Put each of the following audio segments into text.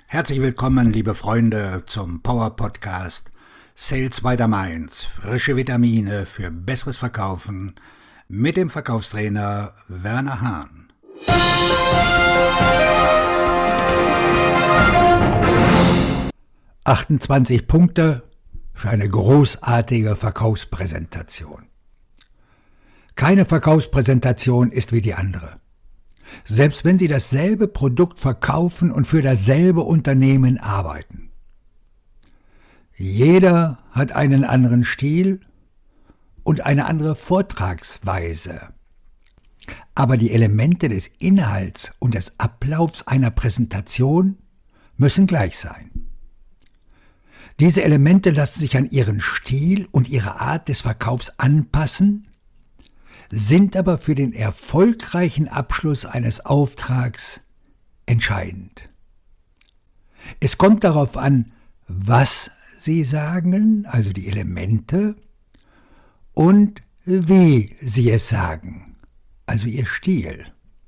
Herzlich willkommen, liebe Freunde, zum Power Podcast Sales by the Mainz. Frische Vitamine für besseres Verkaufen mit dem Verkaufstrainer Werner Hahn. »28 Punkte für eine großartige Verkaufspräsentation.« Keine Verkaufspräsentation ist wie die andere. Selbst wenn Sie dasselbe Produkt verkaufen und für dasselbe Unternehmen arbeiten. Jeder hat einen anderen Stil und eine andere Vortragsweise. Aber die Elemente des Inhalts und des Ablaufs einer Präsentation müssen gleich sein. Diese Elemente lassen sich an Ihren Stil und Ihre Art des Verkaufs anpassen, sind aber für den erfolgreichen Abschluss eines Auftrags entscheidend. Es kommt darauf an, was Sie sagen, also die Elemente, und wie Sie es sagen, also Ihr Stil.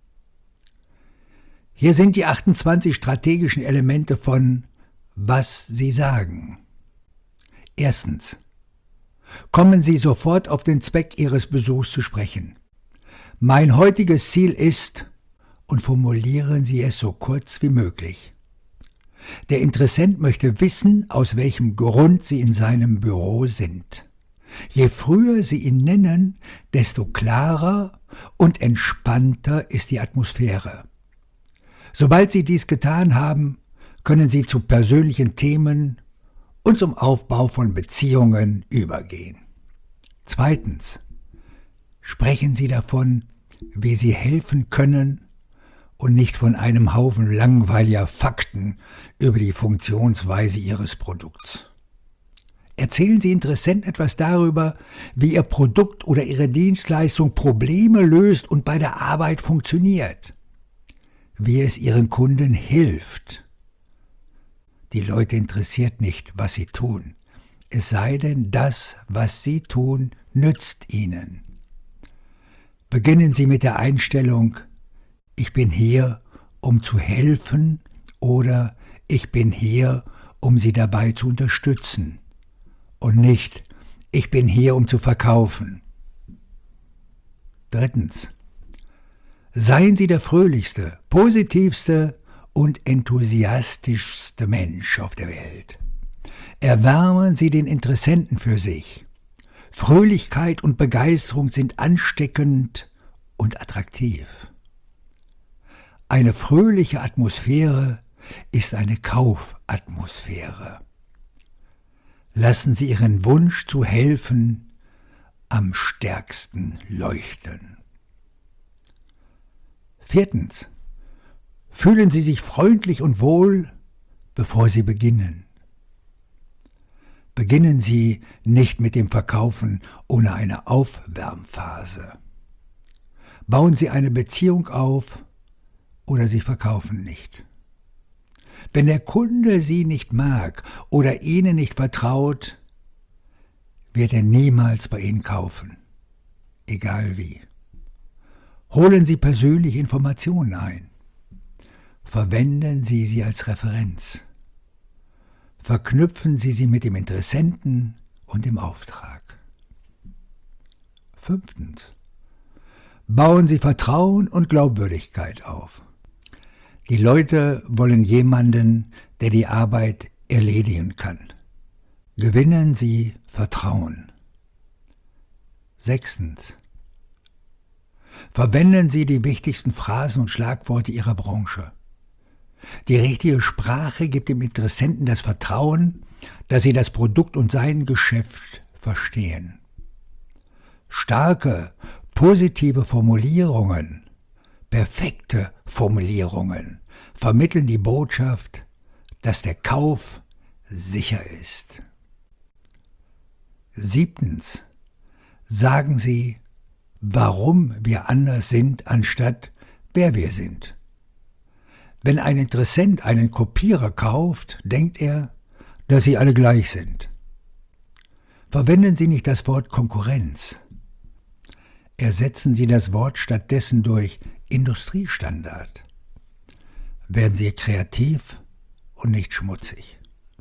Hier sind die 28 strategischen Elemente von was Sie sagen. Erstens. Kommen Sie sofort auf den Zweck Ihres Besuchs zu sprechen. Mein heutiges Ziel ist, und formulieren Sie es so kurz wie möglich. Der Interessent möchte wissen, aus welchem Grund Sie in seinem Büro sind. Je früher Sie ihn nennen, desto klarer und entspannter ist die Atmosphäre. Sobald Sie dies getan haben, können Sie zu persönlichen Themen und zum Aufbau von Beziehungen übergehen. Zweitens. Sprechen Sie davon, wie Sie helfen können und nicht von einem Haufen langweiliger Fakten über die Funktionsweise Ihres Produkts. Erzählen Sie Interessenten etwas darüber, wie Ihr Produkt oder Ihre Dienstleistung Probleme löst und bei der Arbeit funktioniert, wie es Ihren Kunden hilft. Die Leute interessiert nicht, was sie tun, es sei denn, das, was sie tun, nützt ihnen. Beginnen Sie mit der Einstellung, ich bin hier, um zu helfen, oder ich bin hier, um Sie dabei zu unterstützen, und nicht, ich bin hier, um zu verkaufen. Drittens. Seien Sie der fröhlichste, positivste und enthusiastischste Mensch auf der Welt. Erwärmen Sie den Interessenten für sich. Fröhlichkeit und Begeisterung sind ansteckend und attraktiv. Eine fröhliche Atmosphäre ist eine Kaufatmosphäre. Lassen Sie Ihren Wunsch zu helfen am stärksten leuchten. Viertens. Fühlen Sie sich freundlich und wohl, bevor Sie beginnen. Beginnen Sie nicht mit dem Verkaufen ohne eine Aufwärmphase. Bauen Sie eine Beziehung auf oder Sie verkaufen nicht. Wenn der Kunde Sie nicht mag oder Ihnen nicht vertraut, wird er niemals bei Ihnen kaufen, egal wie. Holen Sie persönliche Informationen ein. Verwenden Sie sie als Referenz. Verknüpfen Sie sie mit dem Interessenten und dem Auftrag. Fünftens. Bauen Sie Vertrauen und Glaubwürdigkeit auf. Die Leute wollen jemanden, der die Arbeit erledigen kann. Gewinnen Sie Vertrauen. Sechstens. Verwenden Sie die wichtigsten Phrasen und Schlagworte Ihrer Branche. Die richtige Sprache gibt dem Interessenten das Vertrauen, dass Sie das Produkt und sein Geschäft verstehen. Starke, positive Formulierungen, perfekte Formulierungen vermitteln die Botschaft, dass der Kauf sicher ist. Siebtens. Sagen Sie, warum wir anders sind, anstatt wer wir sind. Wenn ein Interessent einen Kopierer kauft, denkt er, dass sie alle gleich sind. Verwenden Sie nicht das Wort Konkurrenz. Ersetzen Sie das Wort stattdessen durch Industriestandard. Werden Sie kreativ und nicht schmutzig.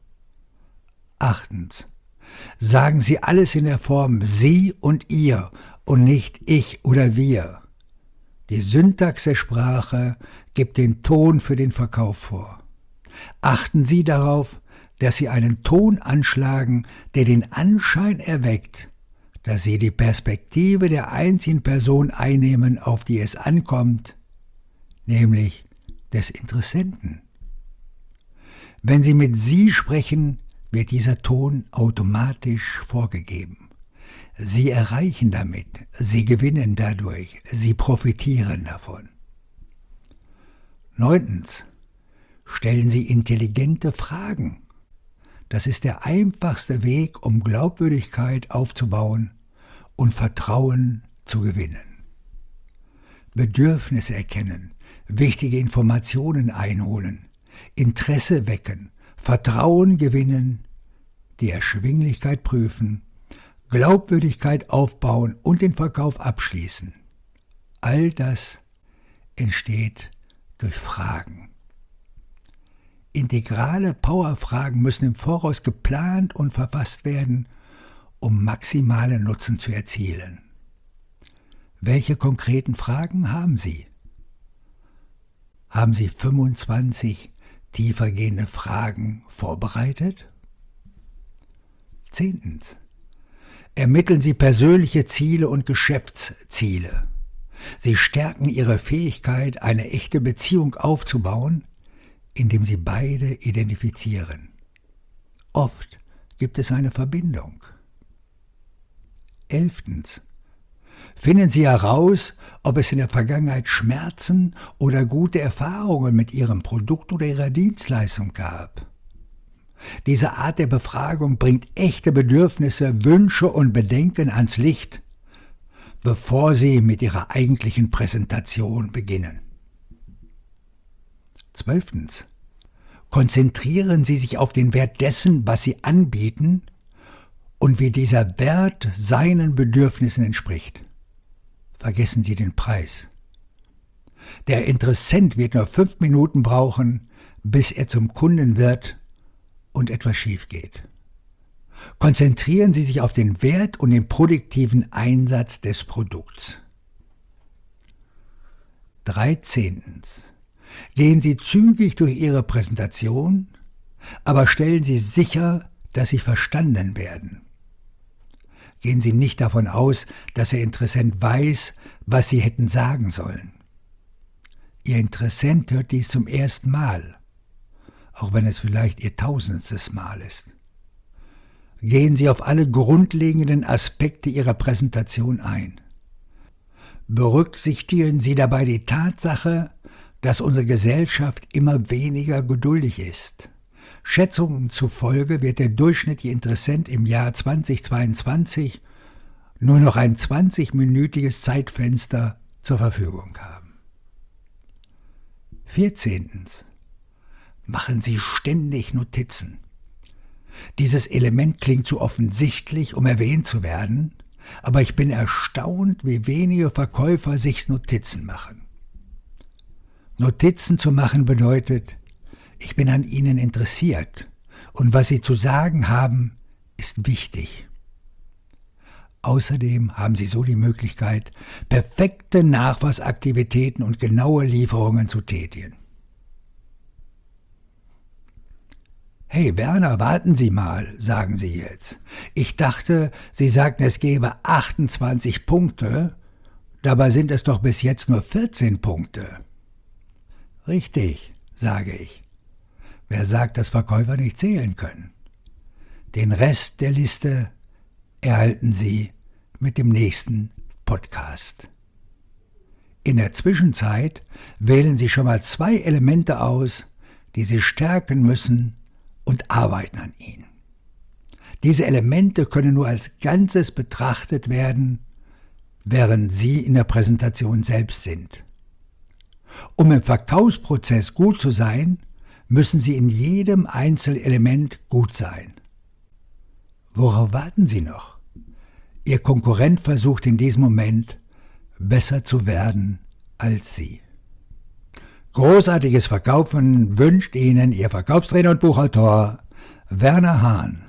8. Sagen Sie alles in der Form Sie und Ihr und nicht ich oder wir. Die Syntax der Sprache gibt den Ton für den Verkauf vor. Achten Sie darauf, dass Sie einen Ton anschlagen, der den Anschein erweckt, dass Sie die Perspektive der einzigen Person einnehmen, auf die es ankommt, nämlich des Interessenten. Wenn Sie mit Sie sprechen, wird dieser Ton automatisch vorgegeben. Sie erreichen damit, Sie gewinnen dadurch, Sie profitieren davon. 9. Stellen Sie intelligente Fragen. Das ist der einfachste Weg, um Glaubwürdigkeit aufzubauen und Vertrauen zu gewinnen. Bedürfnisse erkennen, wichtige Informationen einholen, Interesse wecken, Vertrauen gewinnen, die Erschwinglichkeit prüfen, Glaubwürdigkeit aufbauen und den Verkauf abschließen. All das entsteht durch Fragen. Integrale Powerfragen müssen im Voraus geplant und verfasst werden, um maximalen Nutzen zu erzielen. Welche konkreten Fragen haben Sie? Haben Sie 25 tiefergehende Fragen vorbereitet? 10. Ermitteln Sie persönliche Ziele und Geschäftsziele. Sie stärken Ihre Fähigkeit, eine echte Beziehung aufzubauen, indem Sie beide identifizieren. Oft gibt es eine Verbindung. 11. Finden Sie heraus, ob es in der Vergangenheit Schmerzen oder gute Erfahrungen mit Ihrem Produkt oder Ihrer Dienstleistung gab. Diese Art der Befragung bringt echte Bedürfnisse, Wünsche und Bedenken ans Licht, bevor Sie mit Ihrer eigentlichen Präsentation beginnen. 12. Konzentrieren Sie sich auf den Wert dessen, was Sie anbieten und wie dieser Wert seinen Bedürfnissen entspricht. Vergessen Sie den Preis. Der Interessent wird nur 5 Minuten brauchen, bis er zum Kunden wird und etwas schief geht. Konzentrieren Sie sich auf den Wert und den produktiven Einsatz des Produkts. 13. Gehen Sie zügig durch Ihre Präsentation, aber stellen Sie sicher, dass Sie verstanden werden. Gehen Sie nicht davon aus, dass Ihr Interessent weiß, was Sie hätten sagen sollen. Ihr Interessent hört dies zum ersten Mal, auch wenn es vielleicht Ihr 1000. Mal ist. Gehen Sie auf alle grundlegenden Aspekte Ihrer Präsentation ein. Berücksichtigen Sie dabei die Tatsache, dass unsere Gesellschaft immer weniger geduldig ist. Schätzungen zufolge wird der durchschnittliche Interessent im Jahr 2022 nur noch ein 20-minütiges Zeitfenster zur Verfügung haben. 14. Machen Sie ständig Notizen. Dieses Element klingt zu offensichtlich, um erwähnt zu werden, aber ich bin erstaunt, wie wenige Verkäufer sich Notizen machen. Notizen zu machen bedeutet, ich bin an Ihnen interessiert und was Sie zu sagen haben, ist wichtig. Außerdem haben Sie so die Möglichkeit, perfekte Nachweisaktivitäten und genaue Lieferungen zu tätigen. »Hey Werner, warten Sie mal«, sagen Sie jetzt. »Ich dachte, Sie sagten, es gäbe 28 Punkte, dabei sind es doch bis jetzt nur 14 Punkte.« »Richtig«, sage ich. Wer sagt, dass Verkäufer nicht zählen können? Den Rest der Liste erhalten Sie mit dem nächsten Podcast. In der Zwischenzeit wählen Sie schon mal 2 Elemente aus, die Sie stärken müssen und arbeiten an ihnen. Diese Elemente können nur als Ganzes betrachtet werden, während Sie in der Präsentation selbst sind. Um im Verkaufsprozess gut zu sein, müssen Sie in jedem Einzelelement gut sein. Worauf warten Sie noch? Ihr Konkurrent versucht in diesem Moment, besser zu werden als Sie. Großartiges Verkaufen wünscht Ihnen Ihr Verkaufstrainer und Buchautor Werner Hahn.